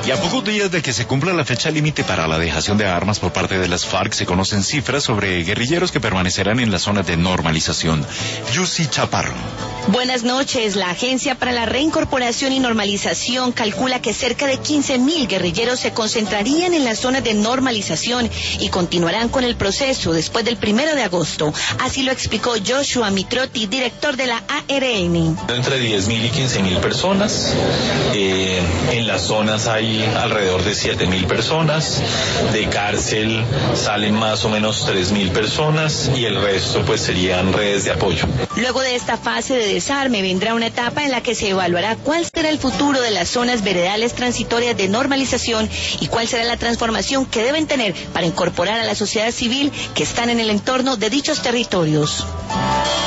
Y a pocos días de que se cumpla la fecha límite para la dejación de armas por parte de las FARC, se conocen cifras sobre guerrilleros que permanecerán en las zonas de normalización. Yusi Chaparro. Buenas noches. La Agencia para la Reincorporación y Normalización calcula que cerca de 15.000 guerrilleros se concentrarían en las zonas de normalización y continuarán con el proceso después del 1 de agosto. Así lo explicó Joshua Mitrotti, director de la ARN. Entre 10.000 y 15.000 personas. En las zonas hay alrededor de 7.000 personas. De cárcel salen más o menos 3.000 personas y el resto pues serían redes de apoyo. Luego de esta fase de desarme vendrá una etapa en la que se evaluará cuál será el futuro de las zonas veredales transitorias de normalización y cuál será la transformación que deben tener para incorporar a la sociedad civil que están en el entorno de dichos territorios.